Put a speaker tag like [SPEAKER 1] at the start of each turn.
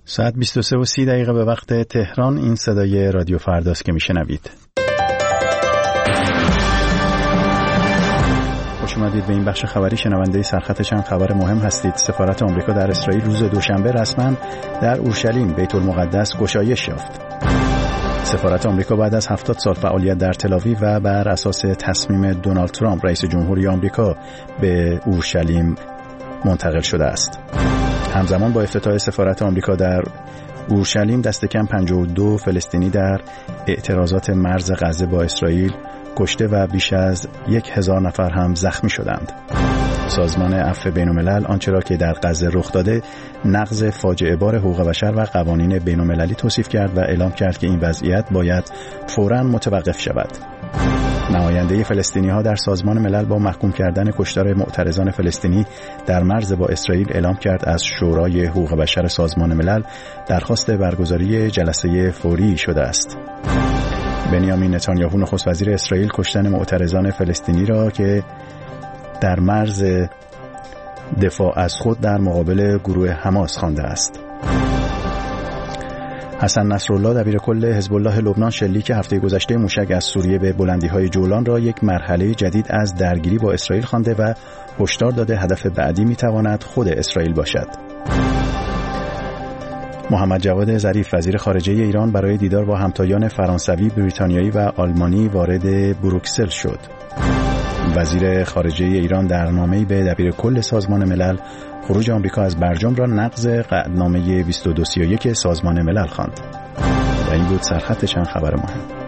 [SPEAKER 1] ساعت 23:30 به وقت تهران. این صدای رادیو فرداست که میشنوید. خوش اومدید به این بخش خبری. شنونده سرخط چند خبر مهم هستید. سفارت آمریکا در اسرائیل روز دوشنبه رسما در اورشلیم بیت المقدس گشایش یافت. سفارت آمریکا بعد از 70 سال فعالیت در تل‌آویو و بر اساس تصمیم دونالد ترامپ رئیس جمهوری آمریکا به اورشلیم منتقل شده است. همزمان با افتتاح سفارت آمریکا در اورشلیم دست کم 52 فلسطینی در اعتراضات مرز غزه با اسرائیل کشته و بیش از 1000 نفر هم زخمی شدند. سازمان عفو بین‌الملل آنچه را که در غزه رخ داده نقض فاجعه بار حقوق بشر و قوانین بین‌المللی توصیف کرد و اعلام کرد که این وضعیت باید فوراً متوقف شود. نماینده فلسطینی‌ها در سازمان ملل با محکوم کردن کشتار معترضان فلسطینی در مرز با اسرائیل اعلام کرد از شورای حقوق بشر سازمان ملل درخواست برگزاری جلسه فوری شده است. بنیامین نتانیاهو نخست وزیر اسرائیل کشتن معترضان فلسطینی را که در مرز دفاع از خود در مقابل گروه حماس خوانده است. حسن نصرالله دبیرکل حزب الله لبنان شلیک هفته گذشته موشک از سوریه به بلندی‌های جولان را یک مرحله جدید از درگیری با اسرائیل خوانده و هشدار داده هدف بعدی می‌تواند خود اسرائیل باشد. محمد جواد ظریف وزیر خارجه ایران برای دیدار با همتایان فرانسوی، بریتانیایی و آلمانی وارد بروکسل شد. وزیر خارجه ایران در نامه‌ای به دبیرکل سازمان ملل خروج آمریکا از برجام را نقض قطعنامه 2231 سازمان ملل خواند. و این بود سرخط چند خبر مهم.